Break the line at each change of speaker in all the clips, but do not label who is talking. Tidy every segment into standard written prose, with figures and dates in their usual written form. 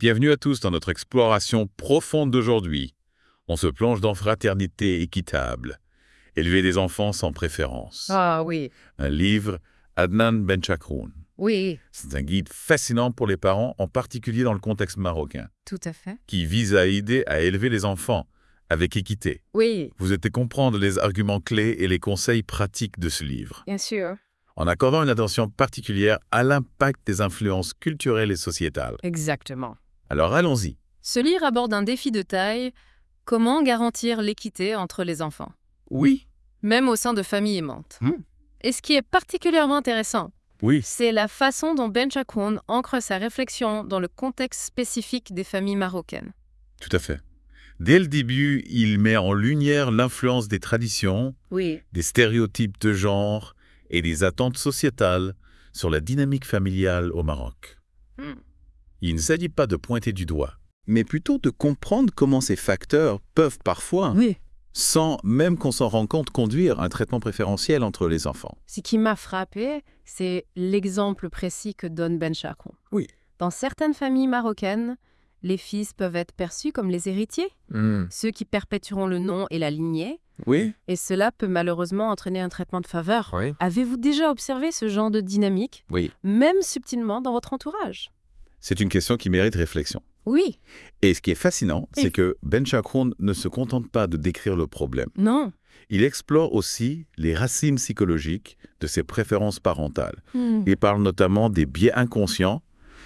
Bienvenue à tous dans notre exploration profonde d'aujourd'hui. On se plonge dans Fraternité équitable, élever des enfants sans préférence.
Ah oui,
Un livre Adnan Benchakroun.
oui,
C'est un guide fascinant pour les parents, en particulier dans le contexte marocain,
tout à fait.
qui vise à aider à élever les enfants avec équité.
Oui,
Vous allez comprendre les arguments clés et les conseils pratiques de ce livre,
bien sûr.
en accordant une attention particulière à l'impact des influences culturelles et sociétales.
Exactement.
Alors allons-y.
Ce livre aborde un défi de taille, comment garantir l'équité entre les enfants,
Oui.
même au sein de familles aimantes. Et ce qui est particulièrement intéressant,
Oui.
c'est la façon dont Benchakroun ancre sa réflexion dans le contexte spécifique des familles marocaines.
Tout à fait. Dès le début, il met en lumière l'influence des traditions,
Oui.
des stéréotypes de genre et des attentes sociétales sur la dynamique familiale au Maroc. Il ne s'agit pas de pointer du doigt, mais plutôt de comprendre comment ces facteurs peuvent parfois,
Oui.
sans même qu'on s'en rende compte, conduire à un traitement préférentiel entre les enfants.
Ce qui m'a frappé, c'est l'exemple précis que donne Benchakroun.
Oui.
Dans certaines familles marocaines, les fils peuvent être perçus comme les héritiers, ceux qui perpétueront le nom et la lignée,
Oui.
et cela peut malheureusement entraîner un traitement de faveur.
Oui.
Avez-vous déjà observé ce genre de dynamique,
Oui.
même subtilement dans votre entourage?
C'est une question qui mérite réflexion.
Oui.
Et ce qui est fascinant,
Oui.
c'est que Benchakroun ne se contente pas de décrire le problème.
Non.
Il explore aussi les racines psychologiques de ces préférences parentales. Il parle notamment des biais inconscients,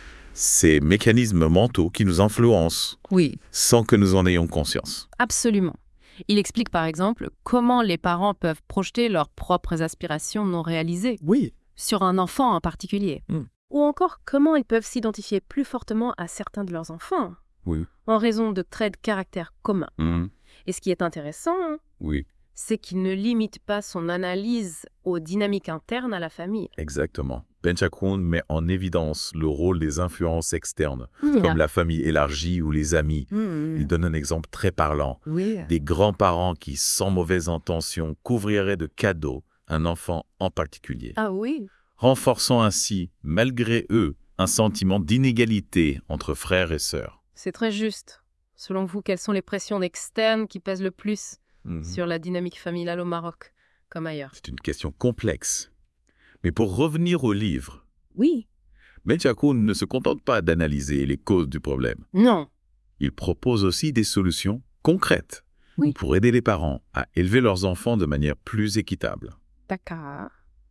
ces mécanismes mentaux qui nous influencent
Oui,
sans que nous en ayons conscience.
absolument. Il explique par exemple comment les parents peuvent projeter leurs propres aspirations non réalisées
Oui.
sur un enfant en particulier. Ou encore comment ils peuvent s'identifier plus fortement à certains de leurs enfants,
Oui.
en raison de traits de caractère communs. Et ce qui est intéressant,
Oui,
c'est qu'il ne limite pas son analyse aux dynamiques internes à la famille.
exactement. Benchakroun met en évidence le rôle des influences externes, comme la famille élargie ou les amis. Il donne un exemple très parlant.
Oui.
Des grands-parents qui, sans mauvaise intention, couvriraient de cadeaux un enfant en particulier,
Ah oui.
renforçant ainsi, malgré eux, un sentiment d'inégalité entre frères et sœurs.
C'est très juste. Selon vous, quelles sont les pressions externes qui pèsent le plus sur la dynamique familiale au Maroc, comme ailleurs?
C'est une question complexe. Mais pour revenir au livre,
Oui.
Benchakroun ne se contente pas d'analyser les causes du problème.
Non.
Il propose aussi des solutions concrètes
Oui.
pour aider les parents à élever leurs enfants de manière plus équitable.
D'accord.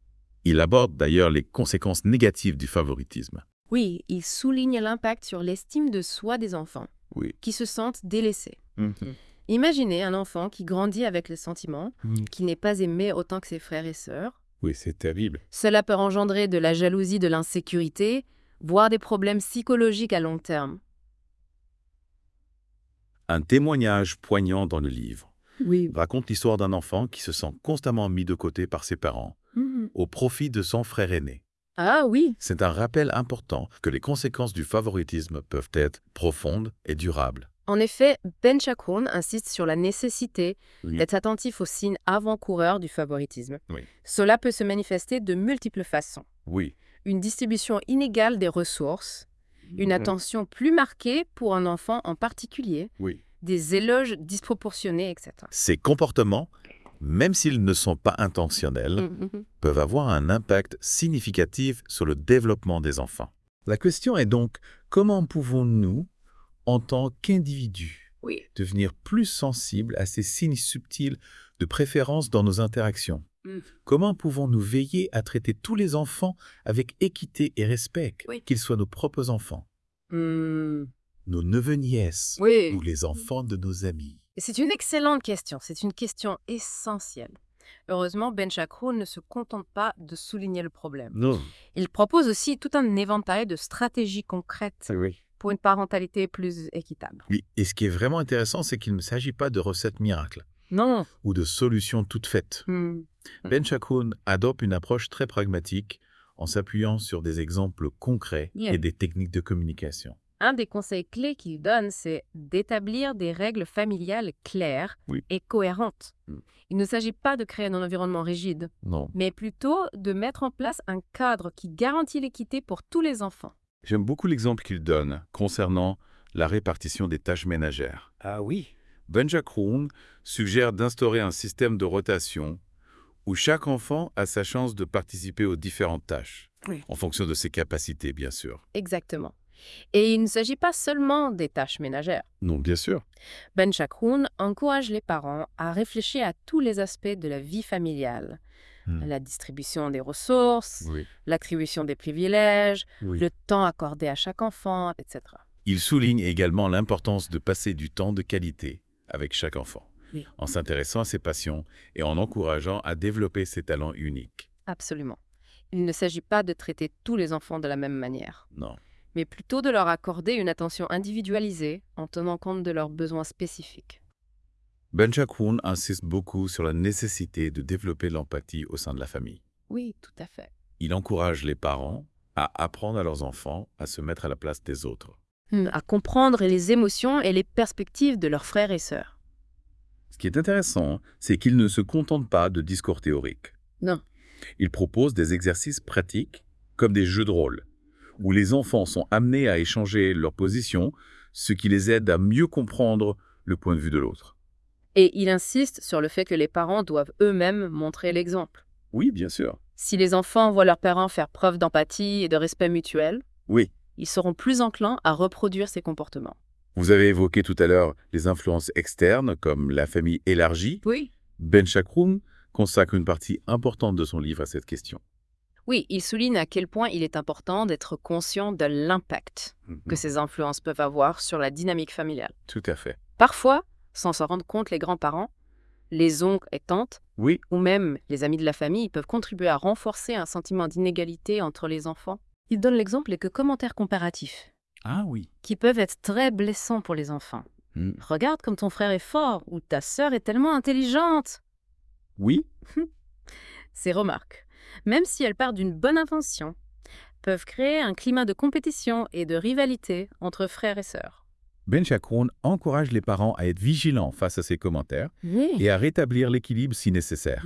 Il aborde d'ailleurs les conséquences négatives du favoritisme.
Oui, il souligne l'impact sur l'estime de soi des enfants,
Oui.
qui se sentent délaissés. Imaginez un enfant qui grandit avec le sentiment qu'il n'est pas aimé autant que ses frères et sœurs.
Oui, c'est terrible.
Cela peut engendrer de la jalousie, de l'insécurité, voire des problèmes psychologiques à long terme.
Un témoignage poignant dans le livre
Oui.
raconte l'histoire d'un enfant qui se sent constamment mis de côté par ses parents, au profit de son frère aîné.
Ah oui.
C'est un rappel important que les conséquences du favoritisme peuvent être profondes et durables.
En effet, Benchakroun insiste sur la nécessité
Oui.
d'être attentif aux signes avant-coureurs du favoritisme.
Oui.
Cela peut se manifester de multiples façons.
Oui.
Une distribution inégale des ressources, une attention plus marquée pour un enfant en particulier,
Oui.
des éloges disproportionnés, etc.
Ces comportements, même s'ils ne sont pas intentionnels, peuvent avoir un impact significatif sur le développement des enfants. La question est donc, comment pouvons-nous, en tant qu'individus,
Oui.
devenir plus sensibles à ces signes subtils de préférence dans nos interactions? Comment pouvons-nous veiller à traiter tous les enfants avec équité et respect,
Oui.
qu'ils soient nos propres enfants, nos neveux-nièces
Oui.
ou les enfants de nos amis?
C'est une excellente question, c'est une question essentielle. Heureusement, Benchakroun ne se contente pas de souligner le problème.
Non.
Il propose aussi tout un éventail de stratégies concrètes
Oui.
pour une parentalité plus équitable.
Oui, et ce qui est vraiment intéressant, c'est qu'il ne s'agit pas de recettes miracles
Non.
ou de solutions toutes faites. Benchakroun adopte une approche très pragmatique en s'appuyant sur des exemples concrets et des techniques de communication.
Un des conseils clés qu'il donne, c'est d'établir des règles familiales claires et cohérentes. Il ne s'agit pas de créer un environnement rigide,
Non.
mais plutôt de mettre en place un cadre qui garantit l'équité pour tous les enfants.
J'aime beaucoup l'exemple qu'il donne concernant la répartition des tâches ménagères.
Ah oui.
Ben Jacques-Roun suggère d'instaurer un système de rotation où chaque enfant a sa chance de participer aux différentes tâches, en fonction de ses capacités, bien sûr.
Exactement. Et il ne s'agit pas seulement des tâches ménagères.
Non, bien sûr.
Ben Jacques-Roun encourage les parents à réfléchir à tous les aspects de la vie familiale. La distribution des ressources, l'attribution des privilèges, le temps accordé à chaque enfant, etc.
Il souligne également l'importance de passer du temps de qualité avec chaque enfant, en s'intéressant à ses passions et en encourageant à développer ses talents uniques.
Absolument. Il ne s'agit pas de traiter tous les enfants de la même manière.
Non.
Mais plutôt de leur accorder une attention individualisée en tenant compte de leurs besoins spécifiques.
Ben Jacques-Roun insiste beaucoup sur la nécessité de développer l'empathie au sein de la famille.
Oui, tout à fait.
Il encourage les parents à apprendre à leurs enfants à se mettre à la place des autres.
À comprendre les émotions et les perspectives de leurs frères et sœurs.
Ce qui est intéressant, c'est qu'il ne se contente pas de discours théoriques.
Non.
Il propose des exercices pratiques, comme des jeux de rôle, où les enfants sont amenés à échanger leurs positions, ce qui les aide à mieux comprendre le point de vue de l'autre.
Et il insiste sur le fait que les parents doivent eux-mêmes montrer l'exemple.
Oui, bien sûr.
Si les enfants voient leurs parents faire preuve d'empathie et de respect mutuel, ils seront plus enclins à reproduire ces comportements.
Vous avez évoqué tout à l'heure les influences externes, comme la famille élargie.
Oui.
Ben Jacques-Roun consacre une partie importante de son livre à cette question.
Oui, il souligne à quel point il est important d'être conscient de l'impact que ces influences peuvent avoir sur la dynamique familiale.
Tout à fait.
Parfois, sans s'en rendre compte, les grands-parents, les oncles et tantes, ou même les amis de la famille peuvent contribuer à renforcer un sentiment d'inégalité entre les enfants. Il donne l'exemple des commentaires comparatifs, qui peuvent être très blessants pour les enfants. Regarde comme ton frère est fort, ou ta sœur est tellement intelligente.
Oui.
Ces remarques, même si elles partent d'une bonne intention, peuvent créer un climat de compétition et de rivalité entre frères et sœurs.
Ben Jacques-Roun encourage les parents à être vigilants face à ces commentaires et à rétablir l'équilibre si nécessaire.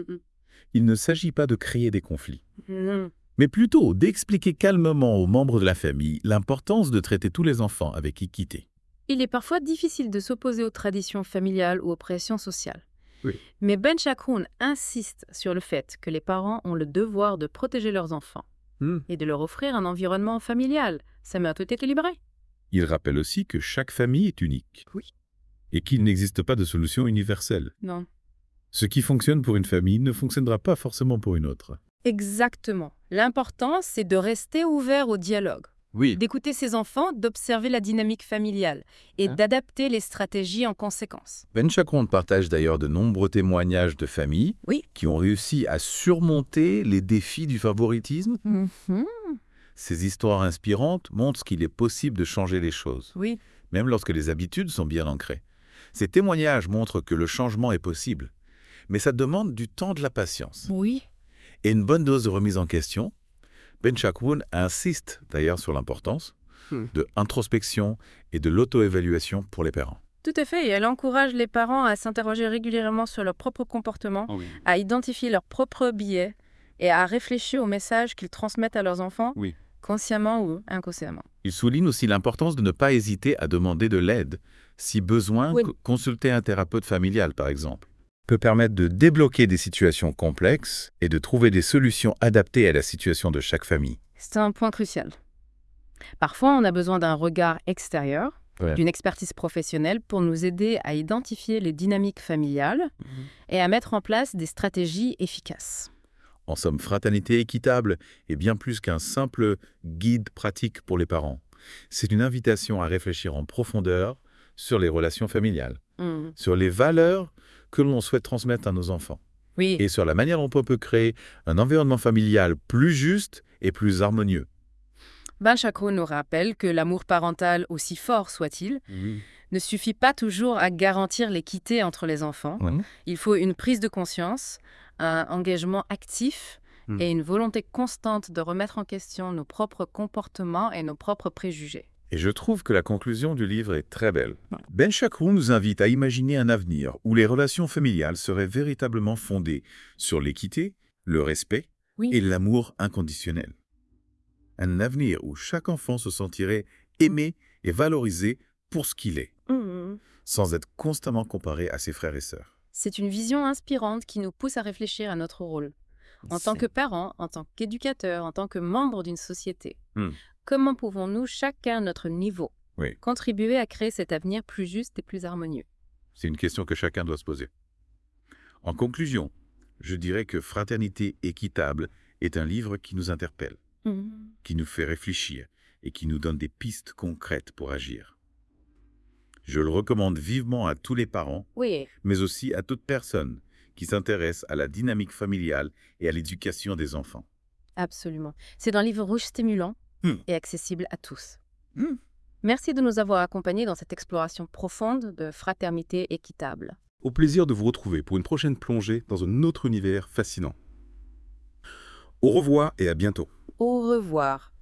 Il ne s'agit pas de créer des conflits, mais plutôt d'expliquer calmement aux membres de la famille l'importance de traiter tous les enfants avec équité.
Il est parfois difficile de s'opposer aux traditions familiales ou aux pressions sociales. Mais Ben Jacques-Roun insiste sur le fait que les parents ont le devoir de protéger leurs enfants et de leur offrir un environnement familial. Ça met tout équilibré.
Il rappelle aussi que chaque famille est unique et qu'il n'existe pas de solution universelle.
Non.
Ce qui fonctionne pour une famille ne fonctionnera pas forcément pour une autre.
Exactement. L'important, c'est de rester ouvert au dialogue, d'écouter ses enfants, d'observer la dynamique familiale et d'adapter les stratégies en conséquence.
Ben Jacques-Roun partage d'ailleurs de nombreux témoignages de familles qui ont réussi à surmonter les défis du favoritisme. Ces histoires inspirantes montrent qu'il est possible de changer les choses, même lorsque les habitudes sont bien ancrées. Ces témoignages montrent que le changement est possible, mais ça demande du temps, de la patience. Et une bonne dose de remise en question. Ben Jacques-Roun insiste d'ailleurs sur l'importance de introspection et de l'auto-évaluation pour les parents.
Tout à fait, et elle encourage les parents à s'interroger régulièrement sur leur propre comportement, à identifier leurs propres biais et à réfléchir aux messages qu'ils transmettent à leurs enfants, consciemment ou inconsciemment.
Il souligne aussi l'importance de ne pas hésiter à demander de l'aide. Si besoin, consulter un thérapeute familial, par exemple, peut permettre de débloquer des situations complexes et de trouver des solutions adaptées à la situation de chaque famille.
C'est un point crucial. Parfois, on a besoin d'un regard extérieur, d'une expertise professionnelle pour nous aider à identifier les dynamiques familiales et à mettre en place des stratégies efficaces.
En somme, Fraternité équitable est bien plus qu'un simple guide pratique pour les parents. C'est une invitation à réfléchir en profondeur sur les relations familiales, sur les valeurs que l'on souhaite transmettre à nos enfants, et sur la manière dont on peut créer un environnement familial plus juste et plus harmonieux.
Ben Jacques-Roun nous rappelle que l'amour parental, aussi fort soit-il, ne suffit pas toujours à garantir l'équité entre les enfants. Il faut une prise de conscience, un engagement actif et une volonté constante de remettre en question nos propres comportements et nos propres préjugés.
Et je trouve que la conclusion du livre est très belle. Ben Jacques-Roun nous invite à imaginer un avenir où les relations familiales seraient véritablement fondées sur l'équité, le respect et l'amour inconditionnel. Un avenir où chaque enfant se sentirait aimé et valorisé pour ce qu'il est,
Mhm.
sans être constamment comparé à ses frères et sœurs.
C'est une vision inspirante qui nous pousse à réfléchir à notre rôle, en tant que parents, en tant qu'éducateurs, en tant que membres d'une société. Comment pouvons-nous, chacun à notre niveau,
Oui,
contribuer à créer cet avenir plus juste et plus harmonieux?
c'est une question que chacun doit se poser. En conclusion, je dirais que Fraternité équitable est un livre qui nous interpelle,
Mhm.
qui nous fait réfléchir et qui nous donne des pistes concrètes pour agir. Je le recommande vivement à tous les parents,
Oui,
mais aussi à toute personne qui s'intéresse à la dynamique familiale et à l'éducation des enfants.
absolument. C'est un livre rouge stimulant
Hmm.
et accessible à tous.
Hmm.
Merci de nous avoir accompagnés dans cette exploration profonde de Fraternité équitable.
Au plaisir de vous retrouver pour une prochaine plongée dans un autre univers fascinant. Au revoir et à bientôt.
Au revoir.